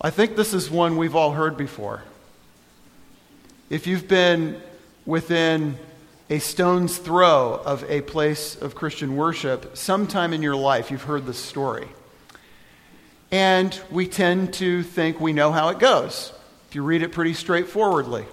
I think this is one we've all heard before. If you've been within a stone's throw of a place of Christian worship, sometime in your life you've heard this story. And we tend to think we know how it goes, if you read it pretty straightforwardly.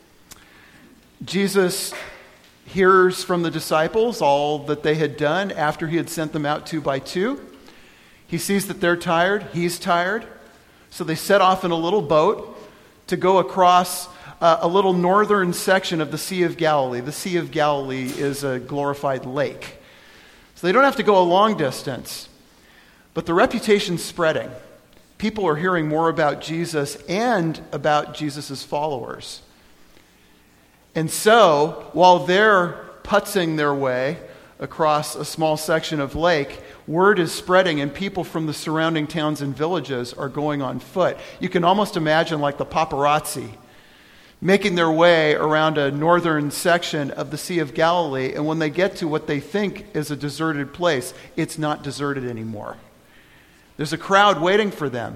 Jesus hears from the disciples all that they had done after he had sent them out 2 by 2. He sees that they're tired, he's tired, so they set off in a little boat to go across a little northern section of the Sea of Galilee. The Sea of Galilee is a glorified lake. So they don't have to go a long distance. But the reputation's spreading. People are hearing more about Jesus and about Jesus' followers. And so, while they're putzing their way across a small section of lake, word is spreading and people from the surrounding towns and villages are going on foot. You can almost imagine like the paparazzi making their way around a northern section of the Sea of Galilee, and when they get to what they think is a deserted place, it's not deserted anymore. There's a crowd waiting for them.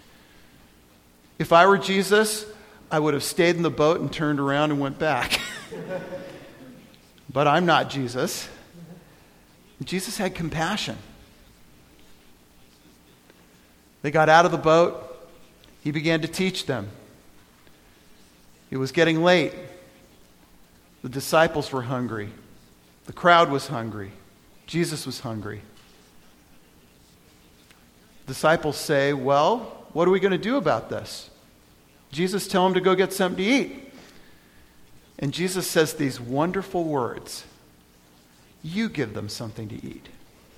If I were Jesus, I would have stayed in the boat and turned around and went back. But I'm not Jesus. Jesus had compassion. They got out of the boat. He began to teach them. It was getting late. The disciples were hungry. The crowd was hungry. Jesus was hungry. Disciples say, well, what are we going to do about this? Jesus, tell them to go get something to eat. And Jesus says these wonderful words. You give them something to eat.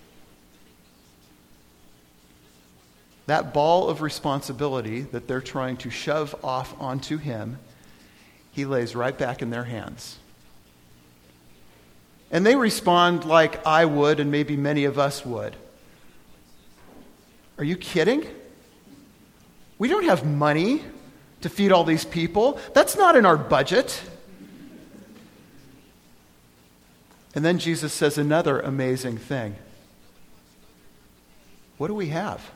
That ball of responsibility that they're trying to shove off onto him, he lays right back in their hands. And they respond like I would and maybe many of us would. Are you kidding? We don't have money to feed all these people. That's not in our budget. And then Jesus says another amazing thing. What do we have?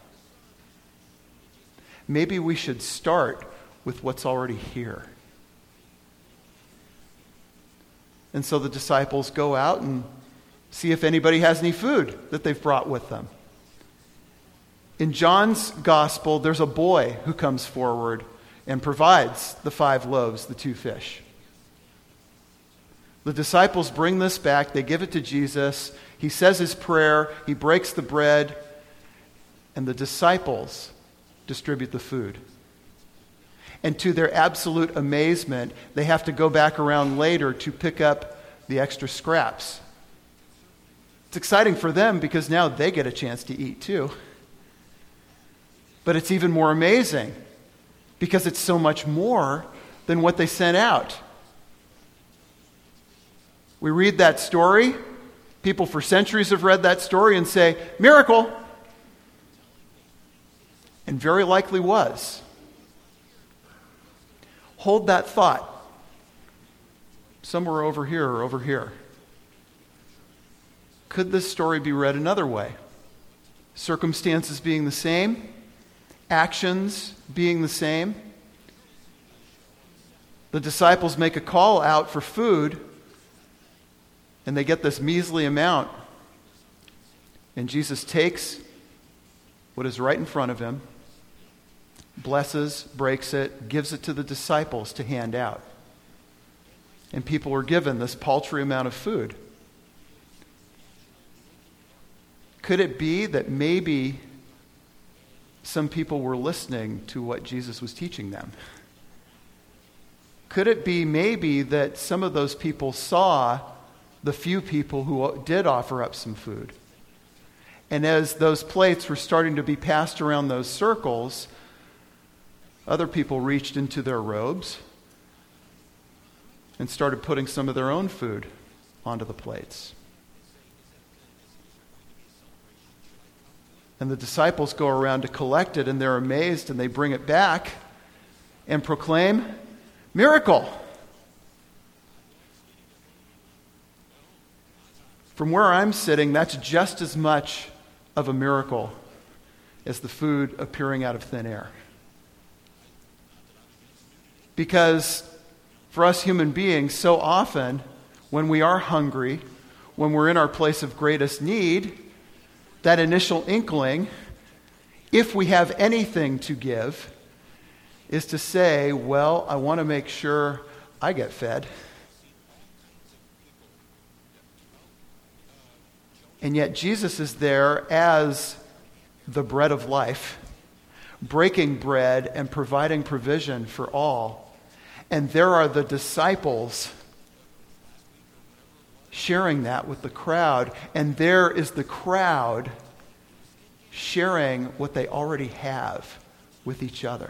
Maybe we should start with what's already here. And so the disciples go out and see if anybody has any food that they've brought with them. In John's gospel, there's a boy who comes forward and provides the 5 loaves, the 2 fish. The disciples bring this back. They give it to Jesus. He says his prayer. He breaks the bread. And the disciples distribute the food. And to their absolute amazement, they have to go back around later to pick up the extra scraps. It's exciting for them because now they get a chance to eat too. But it's even more amazing because it's so much more than what they sent out. We read that story. People for centuries have read that story and say, miracle. And very likely was. Hold that thought. Somewhere over here or over here. Could this story be read another way? Circumstances being the same, actions being the same. The disciples make a call out for food, and they get this measly amount. And Jesus takes what is right in front of him, blesses, breaks it, gives it to the disciples to hand out. And people were given this paltry amount of food. Could it be that maybe some people were listening to what Jesus was teaching them? Could it be maybe that some of those people saw the few people who did offer up some food? And as those plates were starting to be passed around those circles, other people reached into their robes and started putting some of their own food onto the plates. And the disciples go around to collect it, and they're amazed, and they bring it back and proclaim, miracle! From where I'm sitting, that's just as much of a miracle as the food appearing out of thin air. Because for us human beings, so often when we are hungry, when we're in our place of greatest need, that initial inkling, if we have anything to give, is to say, well, I want to make sure I get fed. And yet Jesus is there as the bread of life, breaking bread and providing provision for all. And there are the disciples sharing that with the crowd. And there is the crowd sharing what they already have with each other.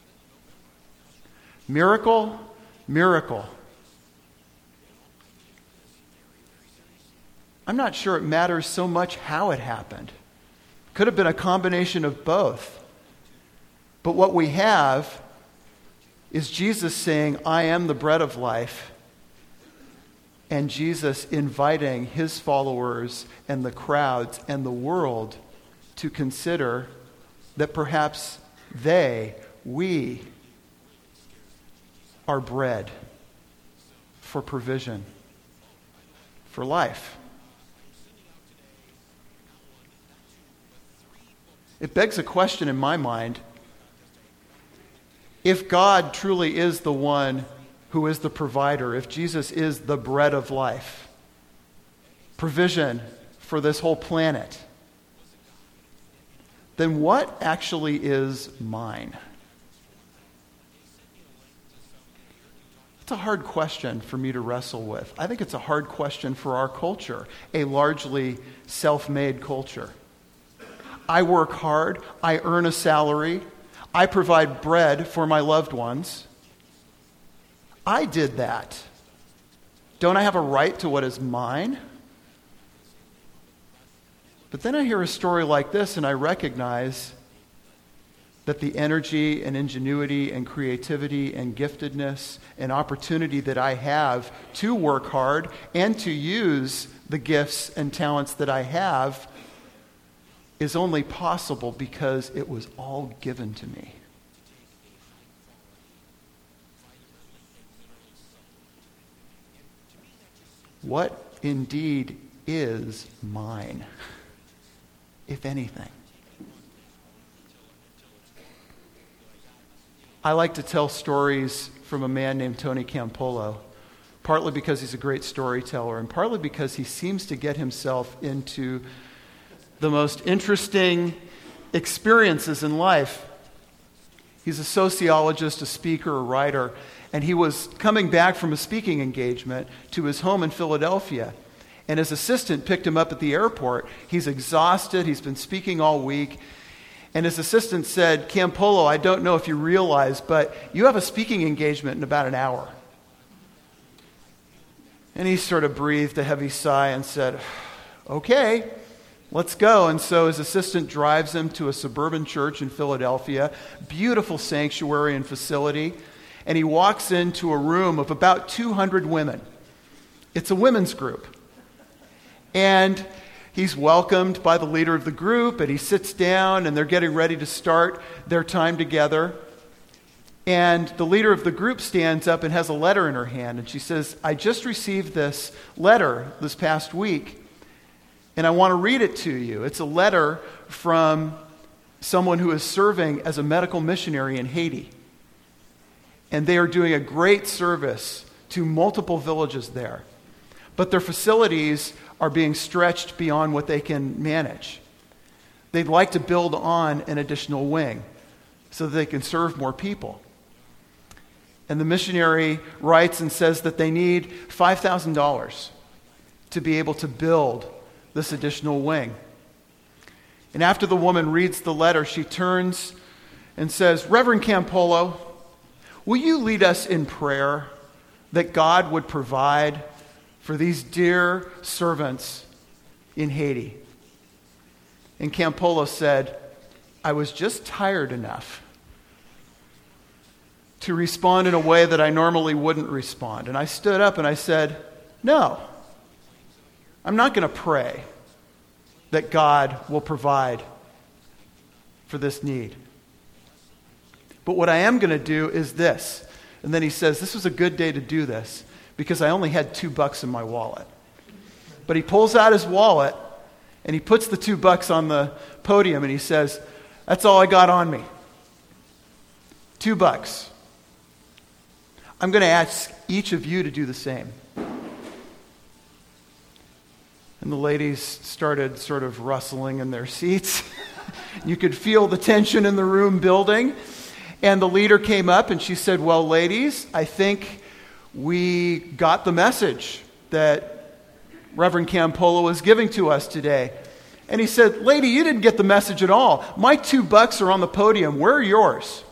Miracle, miracle. I'm not sure it matters so much how it happened. Could have been a combination of both. But what we have is Jesus saying, I am the bread of life, and Jesus inviting his followers and the crowds and the world to consider that perhaps we are bread for provision, for life. It begs a question in my mind. If God truly is the one who is the provider, if Jesus is the bread of life, provision for this whole planet, then what actually is mine? It's a hard question for me to wrestle with. I think it's a hard question for our culture, a largely self-made culture. I work hard, I earn a salary, I provide bread for my loved ones. I did that. Don't I have a right to what is mine? But then I hear a story like this and I recognize that the energy and ingenuity and creativity and giftedness and opportunity that I have to work hard and to use the gifts and talents that I have is only possible because it was all given to me. What indeed is mine, if anything? I like to tell stories from a man named Tony Campolo, partly because he's a great storyteller and partly because he seems to get himself into the most interesting experiences in life. He's a sociologist, a speaker, a writer, and he was coming back from a speaking engagement to his home in Philadelphia. And his assistant picked him up at the airport. He's exhausted. He's been speaking all week. And his assistant said, Campolo, I don't know if you realize, but you have a speaking engagement in about an hour. And he sort of breathed a heavy sigh and said, okay, let's go. And so his assistant drives him to a suburban church in Philadelphia, beautiful sanctuary and facility. And he walks into a room of about 200 women. It's a women's group. And he's welcomed by the leader of the group, and he sits down, and they're getting ready to start their time together. And the leader of the group stands up and has a letter in her hand, and she says, I just received this letter this past week, and I want to read it to you. It's a letter from someone who is serving as a medical missionary in Haiti. And they are doing a great service to multiple villages there. But their facilities are being stretched beyond what they can manage. They'd like to build on an additional wing so that they can serve more people. And the missionary writes and says that they need $5,000 to be able to build this additional wing. And after the woman reads the letter, she turns and says, Reverend Campolo, will you lead us in prayer that God would provide for these dear servants in Haiti? And Campolo said, I was just tired enough to respond in a way that I normally wouldn't respond. And I stood up and I said, no, I'm not going to pray that God will provide for this need. But what I am going to do is this. And then he says, this was a good day to do this because I only had $2 in my wallet. But he pulls out his wallet and he puts the $2 on the podium and he says, that's all I got on me. $2. I'm going to ask each of you to do the same. And the ladies started sort of rustling in their seats. You could feel the tension in the room building. And the leader came up and she said, well, ladies, I think we got the message that Reverend Campolo is giving to us today. And he said, lady, you didn't get the message at all. My $2 are on the podium. Where are yours?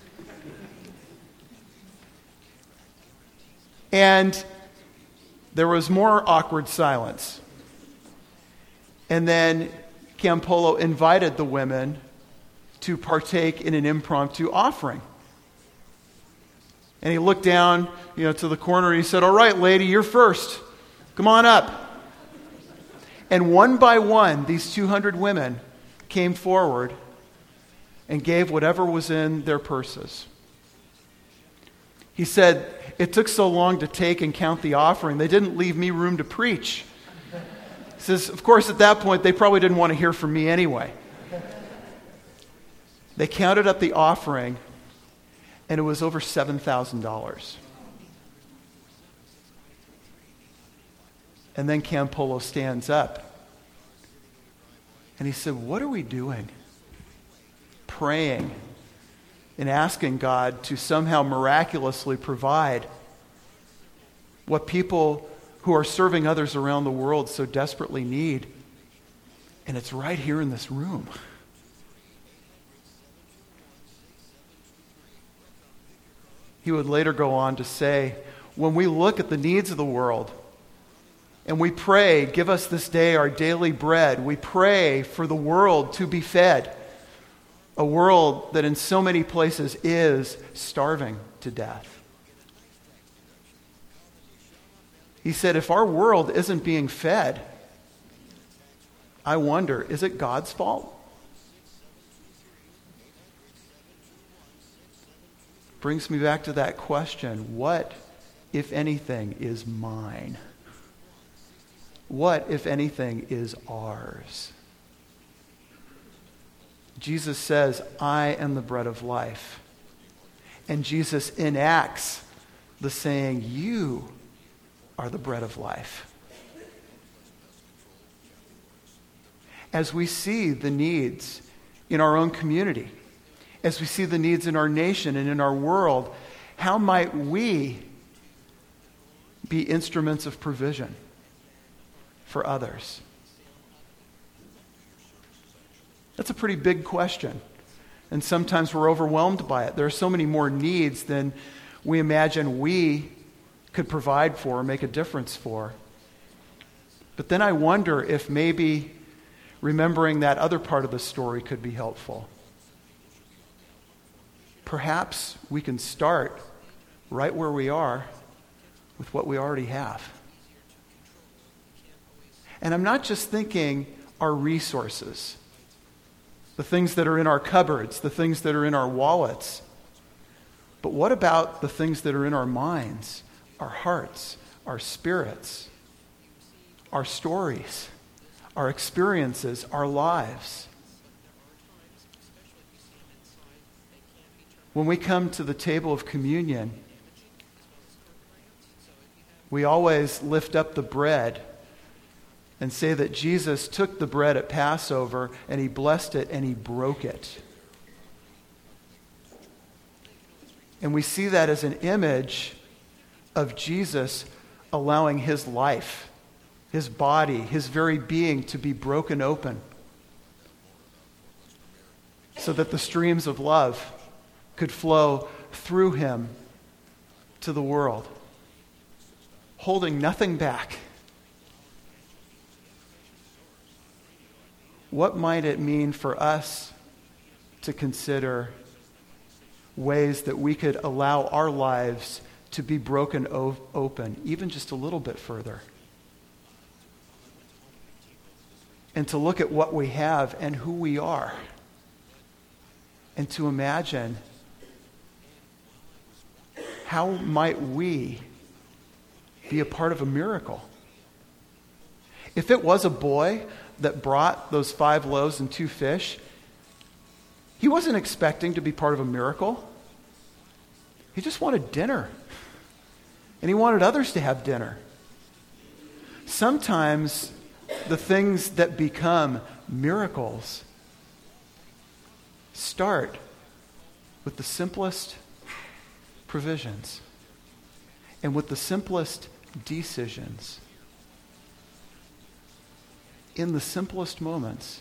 And there was more awkward silence. And then Campolo invited the women to partake in an impromptu offering. And he looked down, to the corner and he said, all right, lady, you're first. Come on up. And one by one, these 200 women came forward and gave whatever was in their purses. He said, it took so long to take and count the offering, they didn't leave me room to preach. He says, of course, at that point, they probably didn't want to hear from me anyway. They counted up the offering, and it was over $7,000. And then Campolo stands up, and he said, what are we doing? Praying and asking God to somehow miraculously provide what people who are serving others around the world so desperately need. And it's right here in this room. He would later go on to say, when we look at the needs of the world and we pray, give us this day our daily bread, we pray for the world to be fed. A world that in so many places is starving to death. He said, if our world isn't being fed, I wonder, is it God's fault? Brings me back to that question, what, if anything, is mine? What, if anything, is ours? Jesus says, I am the bread of life. And Jesus enacts the saying, you are the bread of life. As we see the needs in our own community, as we see the needs in our nation and in our world, how might we be instruments of provision for others? That's a pretty big question. And sometimes we're overwhelmed by it. There are so many more needs than we imagine we could provide for or make a difference for. But then I wonder if maybe remembering that other part of the story could be helpful. Perhaps we can start right where we are with what we already have. And I'm not just thinking our resources, the things that are in our cupboards, the things that are in our wallets. But what about the things that are in our minds, our hearts, our spirits, our stories, our experiences, our lives? When we come to the table of communion, we always lift up the bread and say that Jesus took the bread at Passover and he blessed it and he broke it. And we see that as an image of Jesus allowing his life, his body, his very being to be broken open so that the streams of love could flow through him to the world, holding nothing back. What might it mean for us to consider ways that we could allow our lives to be broken open, even just a little bit further? And to look at what we have and who we are. And to imagine how might we be a part of a miracle? If it was a boy that brought those 5 loaves and 2 fish, he wasn't expecting to be part of a miracle. He just wanted dinner. And he wanted others to have dinner. Sometimes the things that become miracles start with the simplest provisions and with the simplest decisions. In the simplest moments.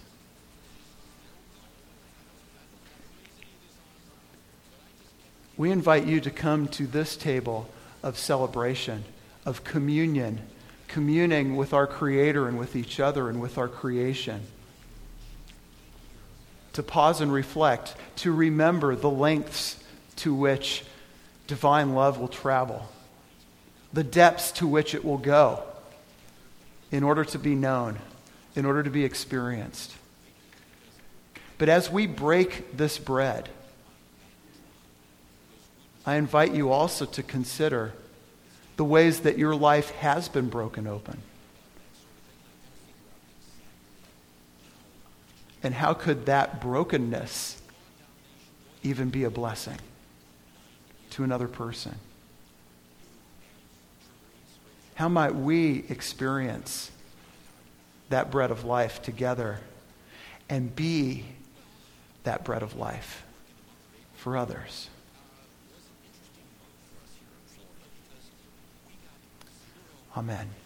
We invite you to come to this table of celebration, of communion, communing with our Creator and with each other and with our creation. To pause and reflect, to remember the lengths to which divine love will travel, the depths to which it will go in order to be known, in order to be experienced. But as we break this bread, I invite you also to consider the ways that your life has been broken open. And how could that brokenness even be a blessing to another person? How might we experience that bread of life together and be that bread of life for others? Amen.